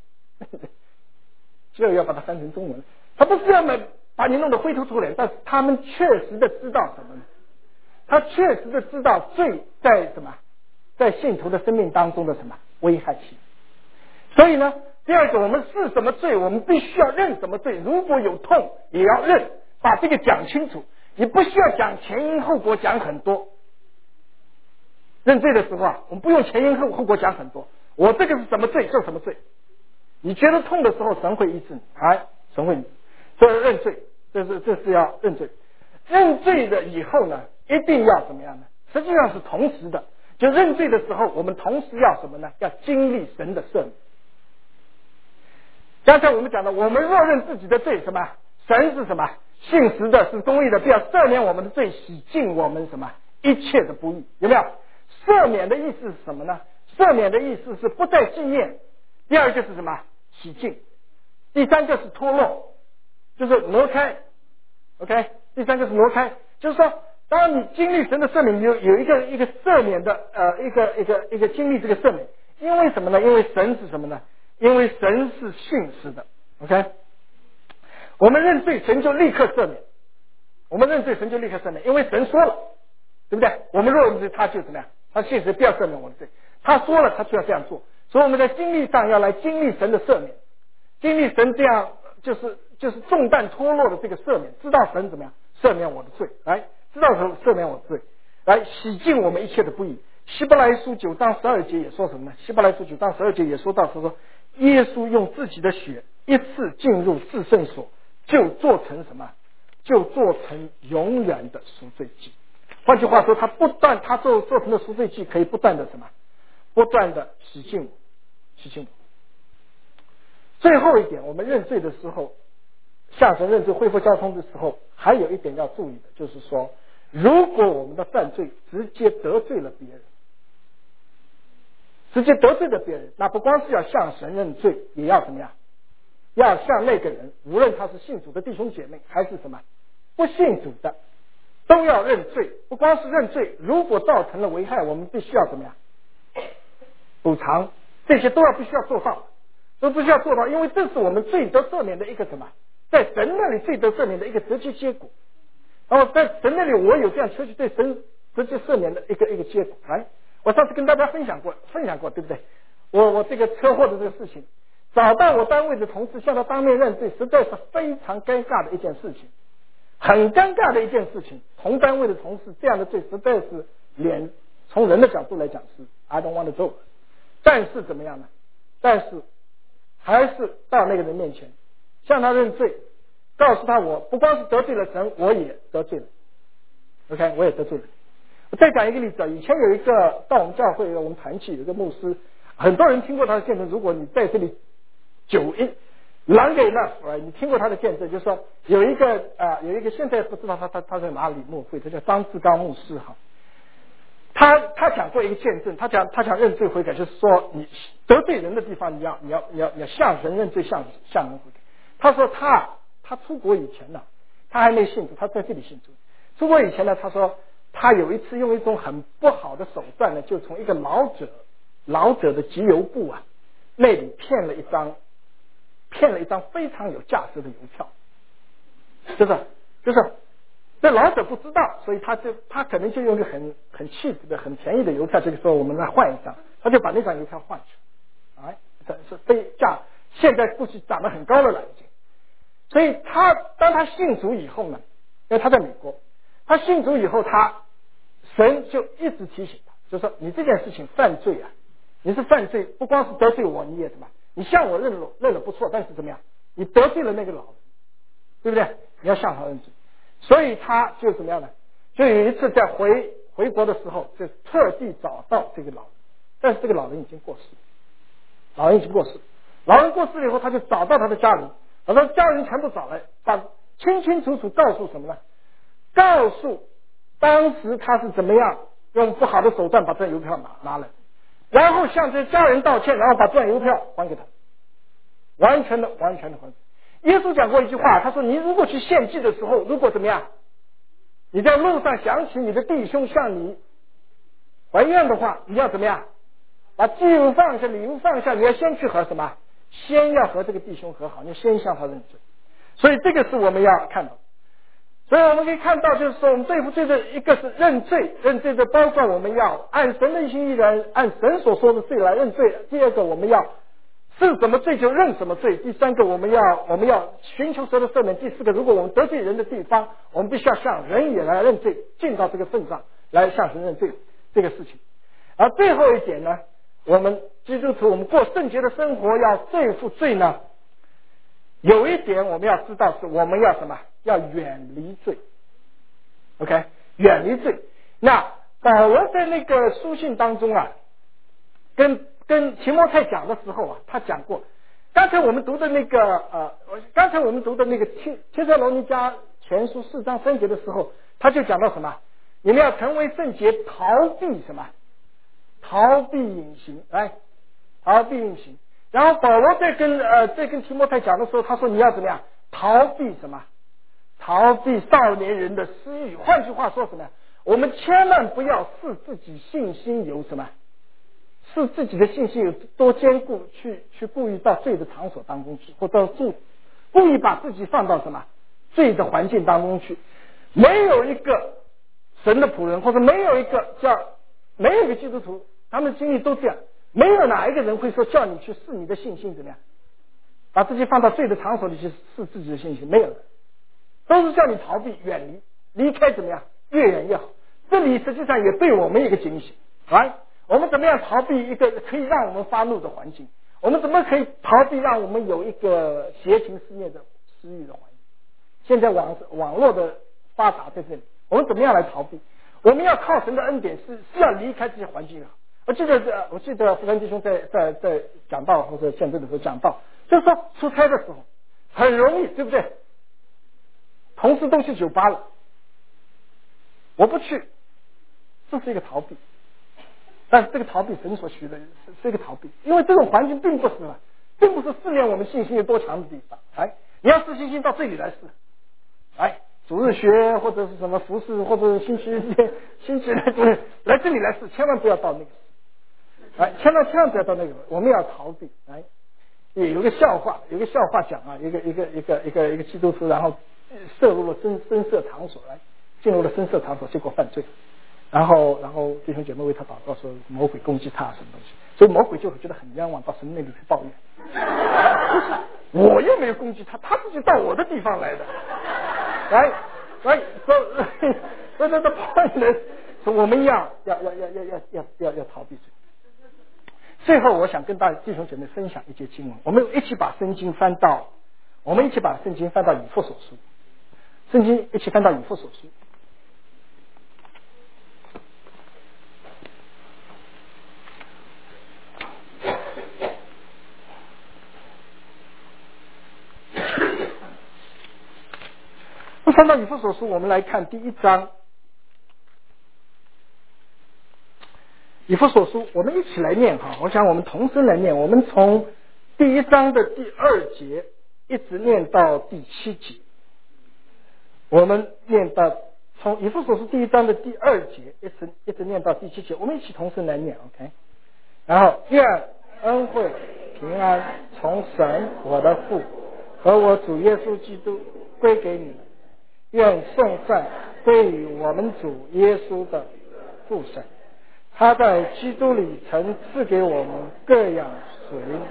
就要把它翻成中文，他不是要把你弄得灰头土脸，但是他们确实的知道什么呢？他确实的知道罪在什么，在信徒的生命当中的什么危害性。所以呢，第二个，我们是什么罪，我们必须要认什么罪，如果有痛也要认，把这个讲清楚。你不需要讲前因后果讲很多，认罪的时候我们不用前因后果讲很多，我这个是什么罪就什么罪。你觉得痛的时候，神会医治你，神会，所以认罪，这是要认罪。认罪的以后呢，一定要怎么样呢？实际上是同时的，就认罪的时候，我们同时要什么呢？要经历神的赦免。刚才我们讲的，我们若认自己的罪，什么？神是什么？信实的，是公义的，必要赦免我们的罪，洗净我们什么一切的不义，有没有？赦免的意思是什么呢？赦免的意思是不再纪念。第二个是什么？洗净。第三个是脱落，就是挪开。OK， 第三个是挪开，就是说，当你经历神的赦免，有一个赦免的一个经历这个赦免，因为什么呢？因为神是什么呢？因为神是信实的。OK， 我们认罪，神就立刻赦免。我们认罪，神就立刻赦免，因为神说了，对不对？我们若认罪，他就怎么样？他信实，不要赦免我的罪。他说了，他就要这样做。所以我们在经历上要来经历神的赦免，经历神这样就是重担脱落的这个赦免，知道神怎么样赦免我的罪，知道神赦免我的罪，来洗净我们一切的不义。希伯来书9章12节也说什么呢？希伯来书9章12节也说到，他说耶稣用自己的血一次进入至圣所，就做成什么？ 就做成永远的赎罪祭。换句话说，他做成的赎罪祭可以不断的什么？不断的洗净我。最后一点，我们认罪的时候，向神认罪、恢复交通的时候，还有一点要注意的，就是说，如果我们的犯罪直接得罪了别人，那不光是要向神认罪，也要怎么样？要向那个人，无论他是信主的弟兄姐妹，还是什么不信主的，都要认罪。不光是认罪，如果造成了危害，我们必须要怎么样？补偿，这些都必须要做到，因为这是我们罪得赦免的一个什么？在神那里罪得赦免的一个直接结果。然后在神那里，我有这样求取对神直接赦免的一个结果。我上次跟大家分享过，对不对？我这个车祸的这个事情，找到我单位的同事向他当面认罪，实在是非常尴尬的一件事情，很尴尬的一件事情。同单位的同事这样的罪，实在是从人的角度来讲是 I don't want to do。但是怎么样呢？还是到那个人面前向他认罪，告诉他我不光是得罪了神，我也得罪了。OK， 我也得罪了。我再讲一个例子，以前有一个到我们教会我们团契有一个牧师，很多人听过他的见证。如果你在这里long enough，你听过他的见证，就是说有一个现在不知道他在哪里牧会，他叫张志刚牧师哈。他讲过一个见证，他讲认罪悔改，就是说你得罪人的地方，你要向神认罪，向人悔改。他说他出国以前呢，他还没信主，他在这里信主。出国以前呢，他说他有一次用一种很不好的手段呢，就从一个老者的集邮部那里骗了一张非常有价值的邮票，就是这老者不知道，所以他可能就用一个很气质的很便宜的邮票，这个时候我们来换一张，他就把那张邮票换去，这是现在估计涨得很高了已经。所以当他信主以后呢，因为他在美国，他信主以后，神就一直提醒他，就说你这件事情犯罪你是犯罪，不光是得罪我，你也什么？你向我认了不错，但是怎么样？你得罪了那个老人，对不对？你要向他认罪。所以他就怎么样呢？就有一次在回国的时候，就特地找到这个老人，但是这个老人已经过世了。老人过世了以后，他就找到他的家人，把他的家人全部找来，把清清楚楚告诉什么呢？告诉当时他是怎么样用不好的手段把这邮票拿来，然后向这家人道歉，然后把这邮票还给他，完全的还给。耶稣讲过一句话，他说你如果去献祭的时候，如果怎么样，你在路上想起你的弟兄向你还愿的话，你要怎么样？把祭物放下，礼物放下，你要先去和什么？先要和这个弟兄和好，你先向他认罪。所以这个是我们要看到。所以我们可以看到，就是说我们对付罪的一个是认罪的包括我们要按神的心意来，按神所说的罪来认罪。第二个，我们要是什么罪就认什么罪。第三个，我们要寻求神的赦免。第四个，如果我们得罪人的地方，我们必须要向人也来认罪，尽到这个份上来向神认罪这个事情。而最后一点呢，我们基督徒我们过圣洁的生活要对付罪呢，有一点我们要知道是我们要什么？要远离罪。 OK， 远离罪。那保罗在那个书信当中跟提摩太讲的时候他讲过，刚才我们读的那个帖撒罗尼迦前书4章3节的时候，他就讲到什么？你们要成为圣洁，逃避什么？逃避隐形，逃避隐形。然后保罗在跟提摩太讲的时候，他说你要怎么样？逃避什么？逃避少年人的私欲。换句话说什么？我们千万不要视自己信心有什么？视自己的信心有多坚固，去故意到罪的场所当中去，或者故意把自己放到什么罪的环境当中去。没有一个神的仆人，或者没有一个基督徒，他们经历都这样。没有哪一个人会说叫你去试你的信心怎么样，把自己放到罪的场所里去试自己的信心，没有的，都是叫你逃避、远离开怎么样，越远越好。这里实际上也对我们一个警醒，我们怎么样逃避一个可以让我们发怒的环境？我们怎么可以逃避让我们有一个邪情肆虐的私欲的环境？ 现在网络的发达在这里，我们怎么样来逃避？我们要靠神的恩典，是要离开这些环境啊。我记得福山弟兄在讲道或者见证的时候讲到，就是说出差的时候很容易，对不对？同事都去酒吧了，我不去，这是一个逃避。但是这个逃避，神所许的是一个逃避，因为这种环境并不是试炼我们信心有多强的地方。哎，你要试信心到这里来试，哎，主日学或者是什么服饰或者是星期来这里来试，千万不要到那个。哎，千万不要到那个，我们要逃避。哎，有个笑话讲啊，一个基督徒，然后涉入了声色场所，进入了声色场所，结果犯罪。然后弟兄姐妹为他祷告，说魔鬼攻击他什么东西，所以魔鬼就会觉得很冤枉，到神那里去抱怨。我又没有攻击他，他自己到我的地方来的。所以这抱怨人，说我们要逃避罪。最后，我想跟大家弟兄姐妹分享一节经文，我们一起把圣经翻到以弗所书，圣经一起翻到以弗所书。翻到以弗所书，我们来看第1章。以弗所书，我们一起来念哈，我想我们同声来念，我们从第1章的第2节一直念到第7节，我们念到从以弗所书第1章的第2节一直念到第7节，我们一起同声来念 ，OK。然后愿恩惠平安从神我的父和我主耶稣基督归给你们，愿颂赞归于我们主耶稣的父神。他在基督里曾赐给我们各样属灵，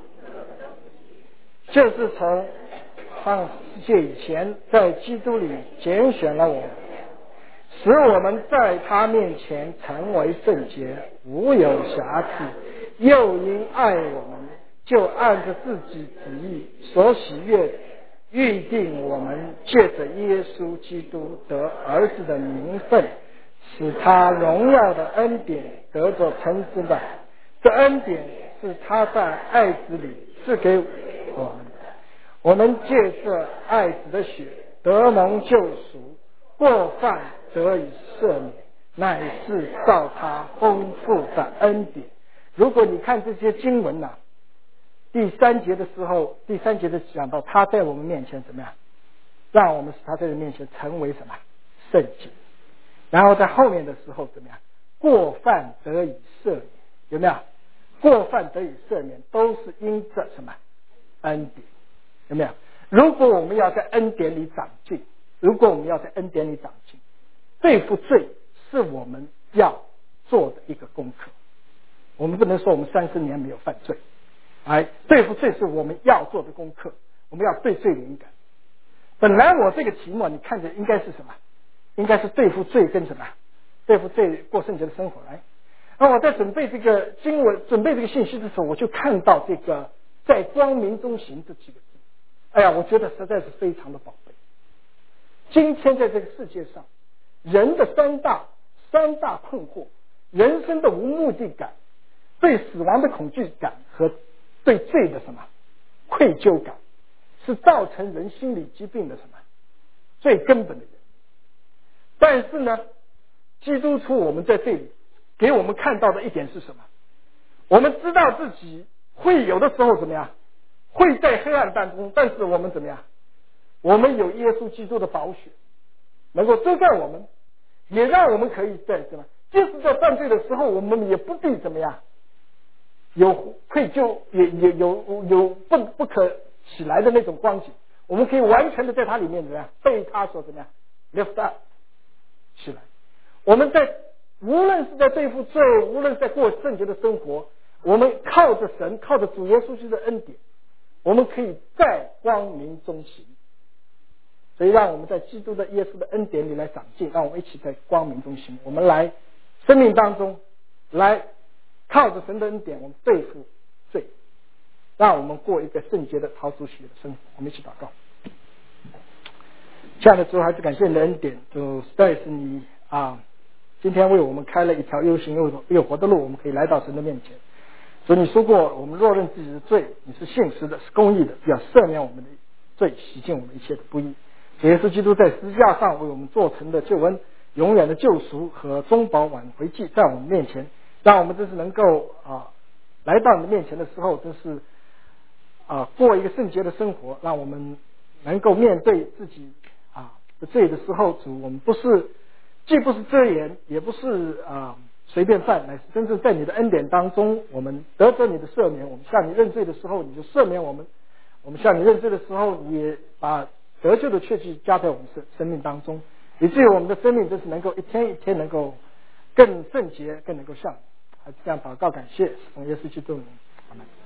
就是从创世界以前在基督里拣选了我们，使我们在他面前成为圣洁，无有瑕疵，又因爱我们，就按着自己旨意所喜悦预定我们借着耶稣基督得儿子的名分，使他荣耀的恩典得着称之的。这恩典是他在爱子里赐给我们的，我们借着爱子的血得蒙救赎，过犯得以赦免，乃是照他丰富的恩典。如果你看这些经文第三节的讲到他在我们面前怎么样，让我们使他在人面前成为什么圣洁。然后在后面的时候怎么样？过犯得以赦免，有没有？过犯得以赦免，都是因着什么？恩典，有没有？如果我们要在恩典里长进，对付罪是我们要做的一个功课。我们不能说我们30年没有犯罪，对付罪是我们要做的功课，我们要对罪敏感。本来我这个题目你看着应该是什么？应该是对付罪跟什么？对付罪过圣洁的生活来。而我在准备这个经文、准备这个信息的时候，我就看到这个在光明中行这几个字。哎呀，我觉得实在是非常的宝贝。今天在这个世界上，人的三大困惑，人生的无目的感，对死亡的恐惧感和对罪的什么愧疚感，是造成人心理疾病的什么最根本的原因。但是呢，基督徒我们在这里给我们看到的一点是什么？我们知道自己会有的时候怎么样，会在黑暗当中，但是我们怎么样？我们有耶稣基督的宝血能够遮盖我们，也让我们可以在什么？即使在犯罪的时候，我们也不必怎么样，有愧疚，也有不可起来的那种光景。我们可以完全的在他里面怎么样？被他所怎么样 lift up 起来。我们在无论是在对付罪，无论是在过圣洁的生活，我们靠着神，靠着主耶稣基督的恩典，我们可以在光明中行。所以让我们在基督的耶稣的恩典里来长进，让我们一起在光明中行。我们来生命当中来靠着神的恩典，我们对付罪，让我们过一个圣洁的讨主喜悦的生活。我们一起祷告。 亲爱的主，还是感谢你的恩典，主实在是你今天为我们开了一条又行又活的路，我们可以来到神的面前。主，你说过，我们若认自己的罪，你是信实的，是公义的，要赦免我们的罪，洗净我们一切的不义。主耶稣基督在十字架上为我们做成的救恩，永远的救赎和中保挽回祭，在我们面前，让我们真是能够来到你的面前的时候，真是过一个圣洁的生活，让我们能够面对自己的罪的时候，主，我们既不是遮掩，也不是随便犯，乃是真正在你的恩典当中，我们得着你的赦免。我们向你认罪的时候，你就赦免我们；我们向你认罪的时候，你也把得救的确据加在我们生命当中，以至于我们的生命真是能够一天一天能够更圣洁，更能够像你。还是这样祷告感谢，奉耶稣基督的名，阿们。